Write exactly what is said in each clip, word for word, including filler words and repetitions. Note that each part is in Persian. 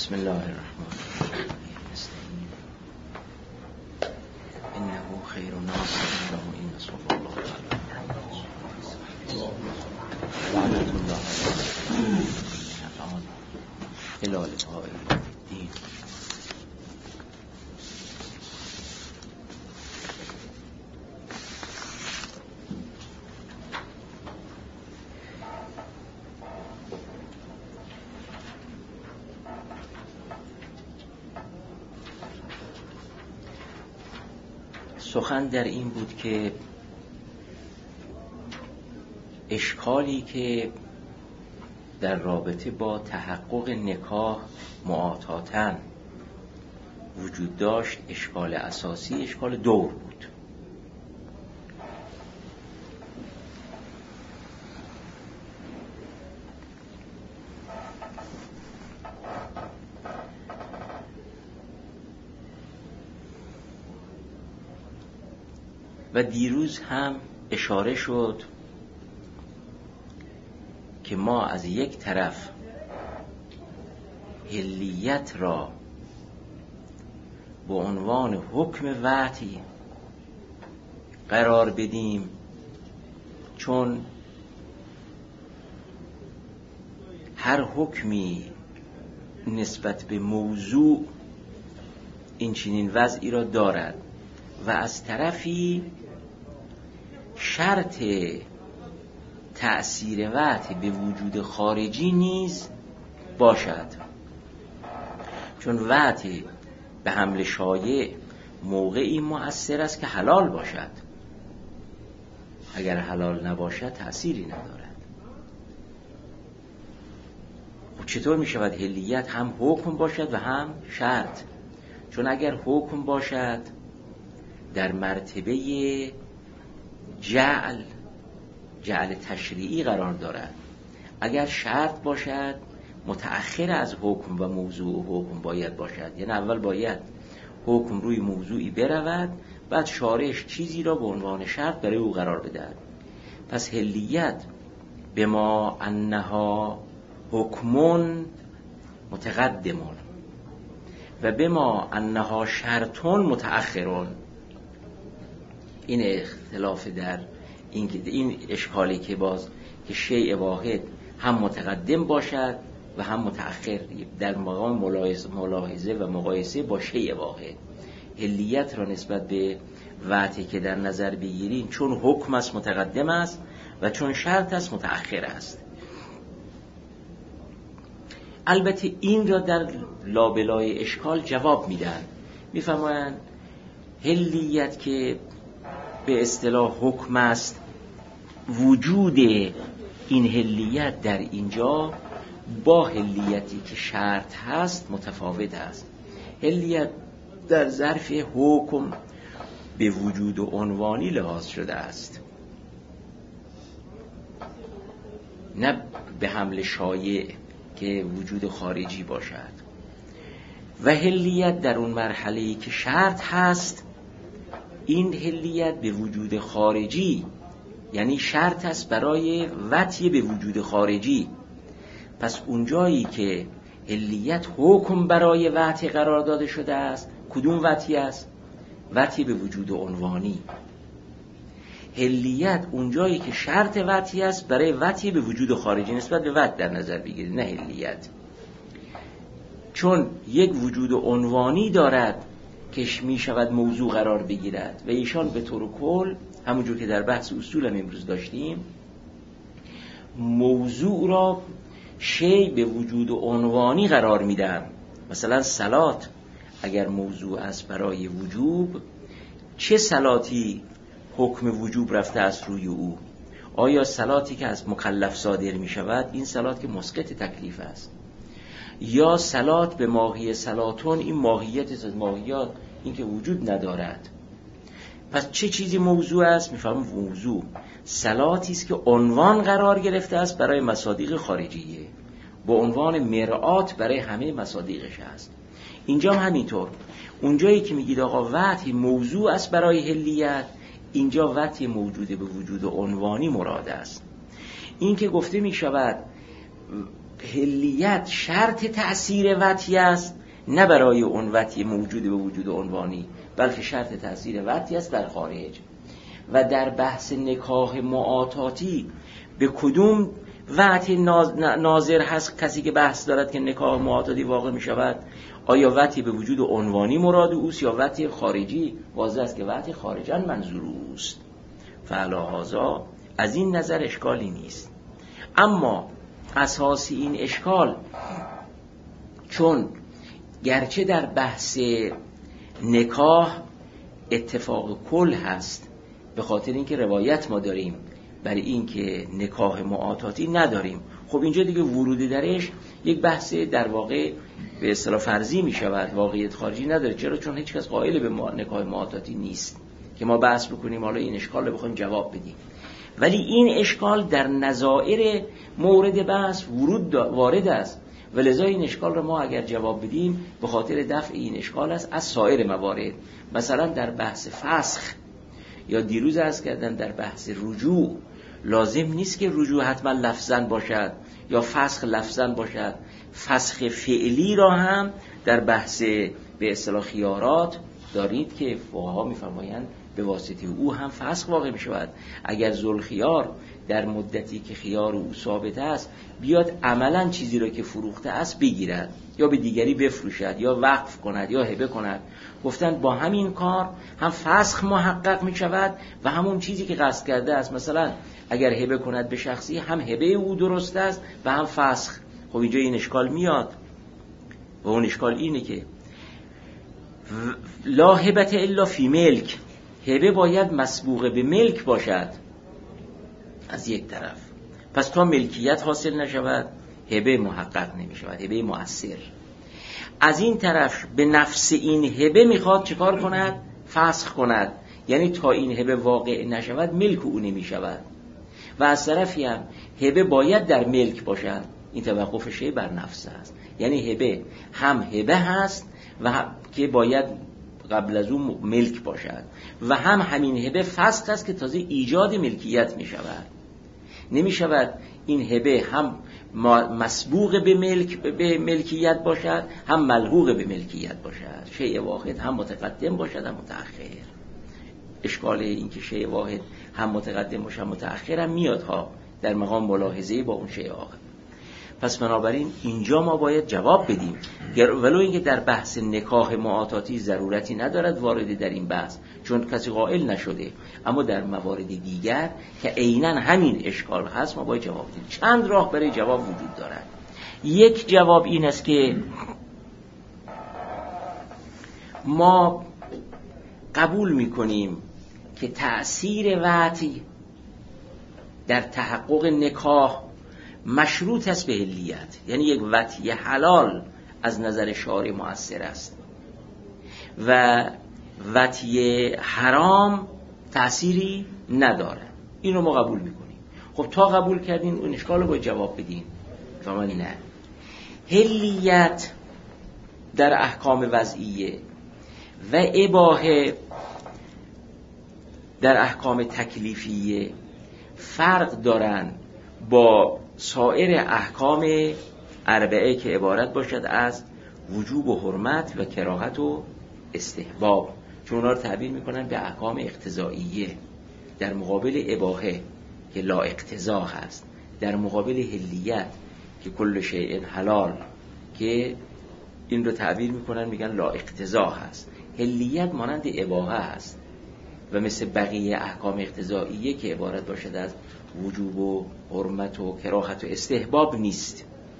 بسم الله الرحمن الرحیم. نستعین انه خیر ناصر له این صلی الله تعالی لعنت الله هلال پای دین. سخن در این بود که اشکالی که در رابطه با تحقق نکاح معاتاتاً وجود داشت، اشکال اساسی اشکال دور بود. و دیروز هم اشاره شد که ما از یک طرف حلیت را به عنوان حکم وحی قرار بدیم، چون هر حکمی نسبت به موضوع این چنین وضعی را دارد و از طرفی شرط تأثیر وحی به وجود خارجی نیز باشد، چون وحی به حمل شایع موقعی مؤثر است که حلال باشد، اگر حلال نباشد تأثیری ندارد. و چطور می شود حلیت هم حکم باشد و هم شرط؟ چون اگر حکم باشد در مرتبه جعل جعل تشریعی قرار دارد، اگر شرط باشد متأخر از حکم و موضوع و حکم باید باشد، یعنی اول باید حکم روی موضوعی برود، بعد شارعش چیزی را به عنوان شرط برای او قرار بدهد. پس حلیت به ما انها حکمون متقدمون و به ما انها شرطون متأخرون. این اختلاف در این این اشکالی که باز که شیء واحد هم متقدم باشد و هم متأخر در مقام ملاحظه و مقایسه با شیء واحد. حلیت را نسبت به وقتی که در نظر بگیریم، چون حکم است متقدم است و چون شرط است متأخر است. البته این را در لابلای اشکال جواب میدن، میفرمایند حلیت که به اصطلاح حکم است، وجود این حلیت در اینجا با حلیتی که شرط هست متفاوت است. حلیت در ظرف حکم به وجود و عنوانی لحاظ شده است، نه به حمل شایع که وجود خارجی باشد. و حلیت در اون مرحله‌ای که شرط هست، این حلیت به وجود خارجی یعنی شرط است برای وطی به وجود خارجی. پس اونجایی که حلیت حکم برای وطی قرار داده شده است، کدوم وطی است؟ وطی به وجود عنوانی. حلیت اونجایی که شرط وطی است برای وطی به وجود خارجی، نسبت به وطی در نظر بگیرید، نه حلیت، چون یک وجود عنوانی دارد که می شود موضوع قرار بگیرد. و ایشان به طور کل همونجور که در بحث اصول هم امروز داشتیم، موضوع را شیء به وجود عنوانی قرار میدن. مثلا صلات اگر موضوع است برای وجوب، چه صلاتی حکم وجوب رفته است روی او؟ آیا صلاتی که از مکلف صادر می شود، این صلات که مسقط تکلیف است، یا صلات به ماهی صلاتون، این ماهیت از ماهیات این که وجود ندارد؟ پس چه چیزی موضوع است؟ میفهمم موضوع صلاتی است که عنوان قرار گرفته است برای مصادیق خارجیه، با عنوان مرآت برای همه مصادیقش است. اینجا هم همینطور، اونجایی که میگید آقا وحی موضوع است برای حلیت، اینجا وحی موجوده به وجود عنوانی مراد است. این که گفته میشود حلیت شرط تأثیر وطی است، نه برای اون وطی موجود به وجود عنوانی، بلکه شرط تأثیر وطی است در خارج. و در بحث نکاح معاطاتی به کدوم وطی ناظر هست کسی که بحث دارد که نکاح معاطاتی واقع می شود؟ آیا وطی به وجود عنوانی مراد اوست یا وطی خارجی؟ واضح است که وطی خارجاً منظور اوست. فعلا هذا از این نظر اشکالی نیست. اما اساس این اشکال، چون گرچه در بحث نکاح اتفاق کل هست، به خاطر اینکه روایت ما داریم برای اینکه نکاح معاطاتی نداریم، خب اینجا دیگه ورودی درش یک بحث در واقع به اصطلاح فرضی می شود، واقعیت خارجی نداره. چرا؟ چون هیچ کس قائل به نکاح معاطاتی نیست که ما بحث بکنیم حالا این اشکال رو بخوایم جواب بدیم. ولی این اشکال در نظائر مورد بحث ورود وارد است و لذا این اشکال رو ما اگر جواب بدیم به خاطر دفع این اشکال است از سایر موارد. مثلا در بحث فسخ یا دیروز عرض کردن در بحث رجوع، لازم نیست که رجوع حتما لفظاً باشد یا فسخ لفظاً باشد. فسخ فعلی را هم در بحث به اصطلاح خیارات دارید که فقها می‌فرمایند به واسطه او هم فسخ واقع می شود. اگر ذوالخیار در مدتی که خیار او ثابت است بیاد عملاً چیزی را که فروخته است بگیرد یا به دیگری بفروشد یا وقف کند یا هبه کند، گفتن با همین کار هم فسخ محقق می شود و همون چیزی که قصد کرده است، مثلا اگر هبه کند به شخصی هم هبه او درست است و هم فسخ. خب اینجا این اشکال میاد و اون اشکال اینه که لا هبت الا فی ملک، هبه باید مسبوق به ملک باشد از یک طرف، پس تا ملکیت حاصل نشود هبه محقق نمی شود، هبه مؤثر. از این طرف به نفس این هبه میخواد چکار کند؟ فسخ کند، یعنی تا این هبه واقع نشود ملک او نمی شود. و از طرفی هم هبه باید در ملک باشد، این توقف شی بر نفس است، یعنی هبه هم هبه هست و هم که باید قبل از اون ملک باشد و هم همین هبه فسخ است که تازه ایجاد ملکیت می شود. نمی شود این هبه هم مسبوق به ملک به ملکیت باشد هم ملحوق به ملکیت باشد، شیء واحد هم متقدم باشد هم متأخر. اشکال این که شیء واحد هم متقدم باشد هم متأخر هم میاد ها در مقام ملاحظه با اون شیء آخر. پس بنابراین اینجا ما باید جواب بدیم، ولو اینکه در بحث نکاح معاطاتی ضرورتی ندارد وارد در این بحث چون کسی قائل نشده، اما در موارد دیگر که عیناً همین اشکال هست ما باید جواب بدیم. چند راه برای جواب وجود دارد. یک جواب این است که ما قبول میکنیم که تأثیر وطی در تحقق نکاح مشروط است به حلیت، یعنی یک وطی حلال از نظر شارع مؤثر است و وطی حرام تأثیری نداره. این رو ما قبول میکنیم. خب تا قبول کردین اون اشکال رو باید جواب بدین. فهمانی؟ نه. حلیت در احکام وضعیه و اباحه در احکام تکلیفیه فرق دارن با سایر احکام اربعه که عبارت باشد از وجوب و حرمت و کراهت و استحباب، چون اونا رو تعبیر میکنن به احکام اقتضائیه در مقابل اباحه که لا اقتضا هست، در مقابل حلیت که کل شیء حلال که این رو تعبیر میکنن میگن لا اقتضا هست. حلیت مانند اباحه هست و مثل بقیه احکام اقتضائیه که عبارت باشد از وجوب و حرمت و کراهت و استحباب نیست،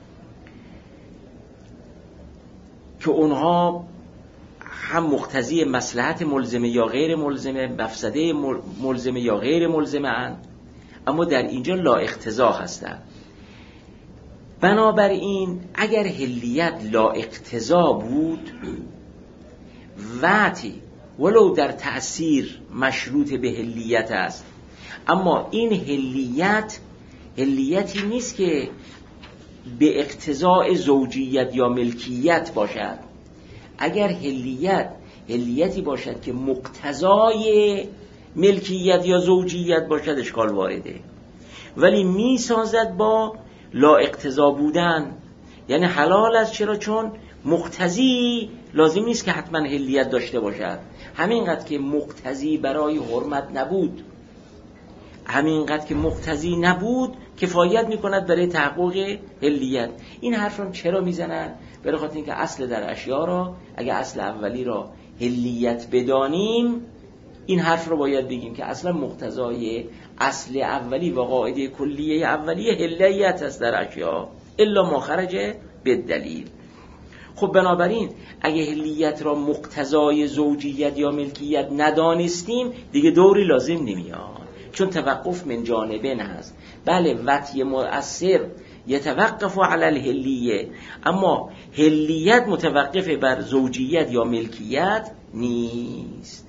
که اونها هم مقتضی مصلحت ملزمه یا غیر ملزمه، مفسده ملزمه یا غیر ملزمه اند، اما در اینجا لا اقتضا هستند. بنابراین اگر حلیت لا اقتضا بود، وقتی ولو در تأثیر مشروط به حلیت است، اما این حلیت حلیتی نیست که به اقتضاء زوجیت یا ملکیت باشد. اگر حلیت حلیتی باشد که مقتضای ملکیت یا زوجیت باشد اشکال وارده، ولی می سازد با لا اقتضا بودن یعنی حلال است. چرا؟ چون مقتضی لازم نیست که حتما حلیت داشته باشد. همینقدر که مقتضی برای حرمت نبود، همینقدر که مقتضی نبود کفایت میکند برای تحقق حلیت. این حرف رو چرا میزنن؟ برای خاطر اینکه اصل در اشیاء را، اگه اصل اولی را حلیت بدانیم، این حرف رو باید بگیم که اصلا مقتضای اصل اولی و قاعده کلیه اولیه حلیت است در اشیاء الا ما خرج بالدلیل. خب بنابراین اگه حلیت را مقتضای زوجیت یا ملکیت ندانستیم دیگه دوری لازم نمیاد، چون توقف من جانبین هست. بله وطی مؤثر یتوقف علی الحلیه، اما حلیت متوقف بر زوجیت یا ملکیت نیست.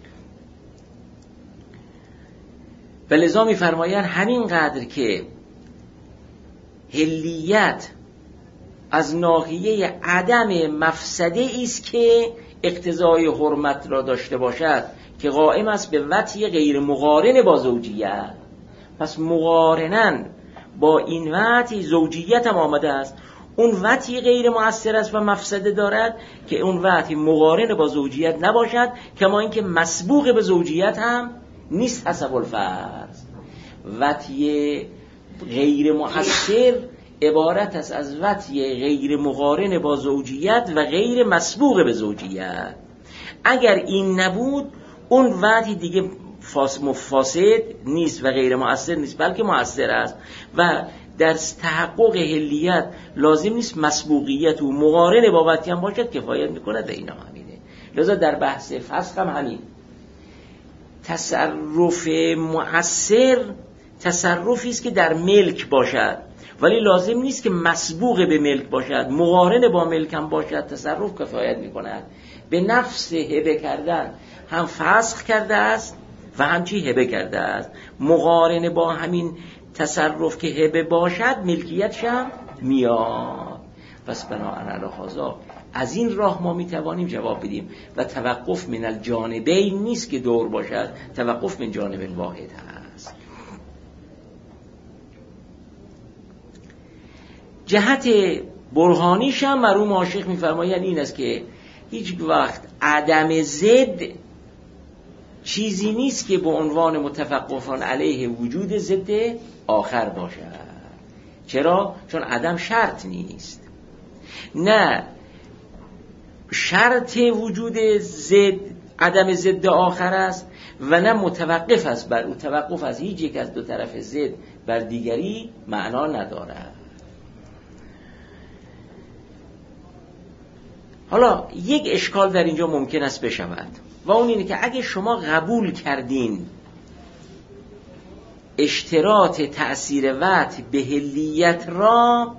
ولذا می‌فرمایند همین قدر که حلیت از ناحیه عدم مفسده است که اقتضای حرمت را داشته باشد که قائم است به وطی غیر مقارن با زوجیت. پس مقارنن با این وطی زوجیت هم آمده است، اون وطی غیر مؤثر است و مفسده دارد که اون وطی مقارن با زوجیت نباشد، کما اینکه مسبوق به زوجیت هم نیست حسب الفرض. وطی غیر مؤثر عبارت است از وطی غیر مقارن با زوجیت و غیر مسبوق به زوجیت. اگر این نبود اون وطی دیگه فاسد نیست و غیر مؤثر نیست، بلکه مؤثر است و در تحقق حلیت لازم نیست مسبوقیت و مقارن با وطی هم باشد، کفایت میکنه به اینا همینه. لذا در بحث فسخ هم همین تصرف مؤثر تصرفی است که در ملک باشد، ولی لازم نیست که مسبوق به ملک باشد، مقارن با ملک هم باشد، تصرف کفایت میکند. به نفس هبه کردن هم فسخ کرده است و هم چی هبه کرده است. مقارن با همین تصرف که هبه باشد ملکیتش هم میاد. پس بناهن هذا از این راه ما میتوانیم جواب بدیم و توقف من الجانبین نیست که دور باشد، توقف من جانب واحد هست. جهت برهانیش هم مرحوم عاشق میفرمایند این است که هیچ وقت عدم ضد چیزی نیست که به عنوان متفقفان علیه وجود ضد آخر باشد. چرا؟ چون عدم شرط نیست. نه شرط وجود ضد عدم ضد آخر است و نه متوقف است بر او. توقف از هیچ یک از دو طرف ضد بر دیگری معنا ندارد. حالا یک اشکال در اینجا ممکن است بشود و اون اینه که اگه شما قبول کردین اشتراط تأثیر وطی به حلیت را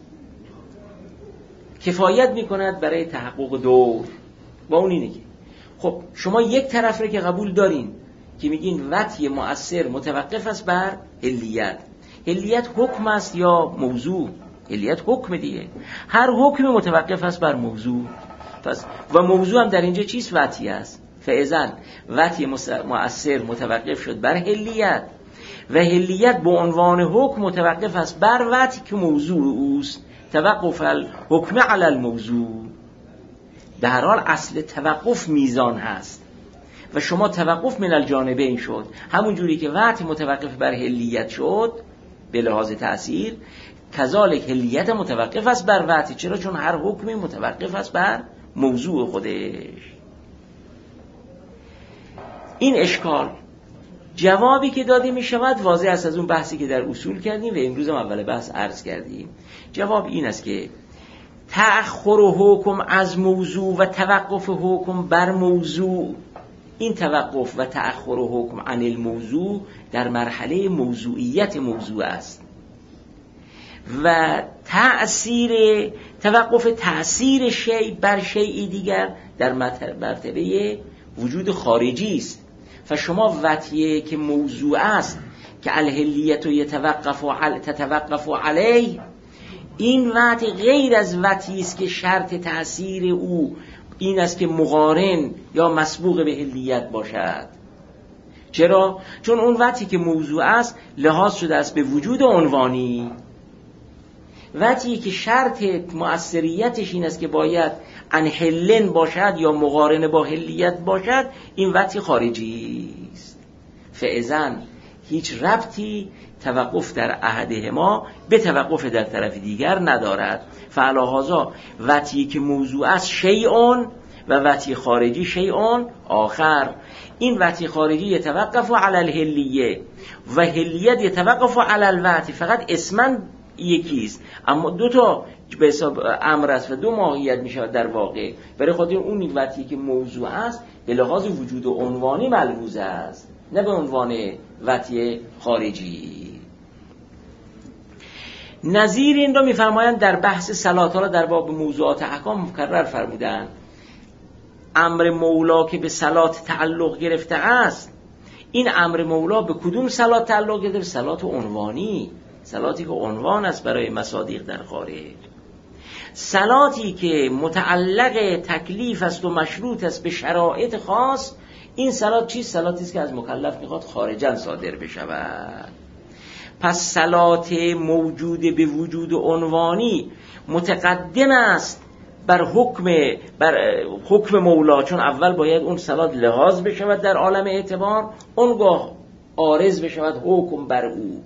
کفایت میکند برای تحقق دور، و اون اینه که خب شما یک طرف رو که قبول دارین که میگین وطی مؤثر متوقف است بر حلیت. حلیت حکم است یا موضوع؟ حلیت حکم دیگه، هر حکم متوقف است بر موضوع. پس و موضوع هم در اینجا چیست؟ وطی است. فاذا وطی مؤثر متوقف شد بر حلیت و حلیت به عنوان حکم متوقف است بر وطی که موضوع اوست. توقف الحکم علی الموضوع. در هر حال اصل توقف میزان هست و شما توقف من الجانبین شد، همون جوری که وطی متوقف بر حلیت شد به لحاظ تأثیر، کذالک حلیت متوقف است بر وطی. چرا؟ چون هر حکمی متوقف است بر موضوع خودش. این اشکال جوابی که داده می شود واضح است از اون بحثی که در اصول کردیم و امروز هم اول بحث عرض کردیم. جواب این است که تأخر حکم از موضوع و توقف حکم بر موضوع، این توقف و تأخر حکم عن الموضوع در مرحله موضوعیت موضوع است و تأثیر توقف تأثیر شیء بر شیء دیگر در مرتبه وجود خارجی است. فشما وطیه که موضوع است که الحلیت یتوقف علی تتوقف علیه، این وطی غیر از وطی است که شرط تأثیر او این است که مقارن یا مسبوق به حلیت باشد. چرا؟ چون اون وطی که موضوع است لحاظ شده است به وجود عنوانی وقتی که شرط مؤثریتش این است که باید انحلن باشد یا مقارنه با حلیت باشد، این وقتی خارجی است. فاذن هیچ ربطی توقف در احدهما به توقف در طرف دیگر ندارد. فعلاهذا وقتی که موضوع است شیئون و وقتی خارجی شیئون آخر. این وقتی خارجی یتوقف علی الحلیه و حلیت یتوقف علی الوقتی، فقط اسمن یکیست اما دو تا به حساب امر است و دو ماهیت می شود در واقع. برای خاطر اون وقتی که موضوع است به لحاظ وجود و عنوانی ملحوظ است، نه به عنوان وقتی خارجی. نظیر این را می‌فرمایند در بحث صلات، ها در باب موضوعات احکام مکرر فرمودند امر مولا که به صلات تعلق گرفته است، این امر مولا به کدوم صلات تعلق گرفته؟ صلات عنوانی، صلاتی که عنوان است برای مصادیق در خارج. صلاتی که متعلق تکلیف است و مشروط است به شرایط خاص، این صلات چیست؟ صلاتی است که از مکلف میخواد خارجاً صادر بشود. پس صلات موجود به وجود عنوانی متقدم است بر حکم بر حکم مولا، چون اول باید اون صلات لحاظ بشود در عالم اعتبار، اونگاه عارض بشود حکم بر او.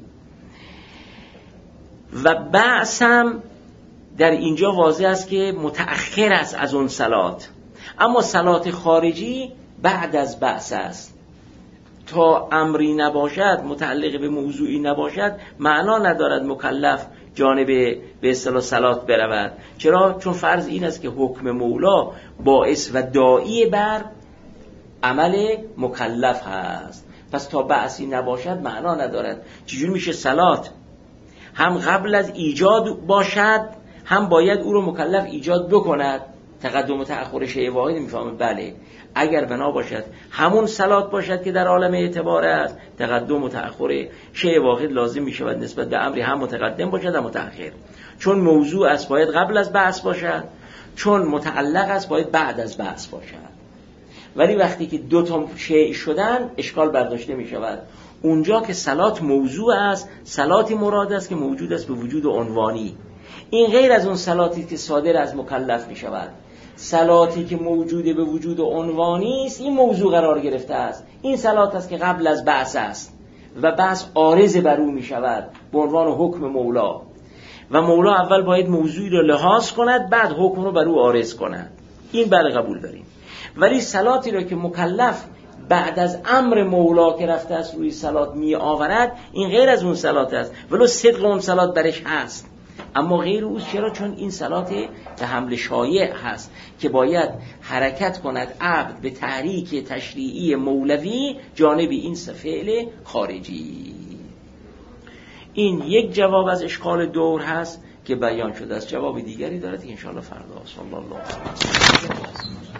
و بعثم در اینجا واضح است که متأخر است از اون صلات، اما صلات خارجی بعد از بعث است. تا امری نباشد، متعلق به موضوعی نباشد، معنا ندارد مکلف جانب به اصطلاح صلات برود. چرا؟ چون فرض این است که حکم مولا باعث و داعی بر عمل مکلف هست. پس تا بعثی نباشد معنا ندارد. چجور میشه صلات هم قبل از ایجاد باشد، هم باید او رو مکلف ایجاد بکند؟ تقدم و تأخر شیء واحد میفهمید؟ بله، اگر بنا باشد همون صلات باشد که در عالم اعتبار است، تقدم و تأخر شیء واحد لازم می شود نسبت به امری هم متقدم باشد هم متأخر. چون موضوع است باید قبل از بعث باشد، چون متعلق است باید بعد از بعث باشد. ولی وقتی که دو تا شیء شدن اشکال برداشته می شود. اونجا که صلات موضوع است، صلاتی مراد است که موجود است به وجود عنوانی. این غیر از اون صلاتی که صادر از مکلف می شود. صلاتی که موجوده به وجود عنوانی است، این موضوع قرار گرفته است. این صلات است که قبل از بعث است و بعث عارض بر او می شود به عنوان حکم مولا، و مولا اول باید موضوعی رو لحاظ کند بعد حکم رو بر او عارض کند. این بله قبول داریم. ولی صلاتی رو که مکلف بعد از امر مولا که رفته است روی صلات می آورد، این غیر از اون صلات است، ولو صدق اون صلات برش هست، اما غیر اوست. چرا؟ چون این صلات به حمل شایع هست که باید حرکت کند عبد به تحریک تشریعی مولوی جانب این فعل خارجی. این یک جواب از اشکال دور هست که بیان شده است. جواب دیگری دارد که انشاءالله فردا. صلی الله علیه و سلم.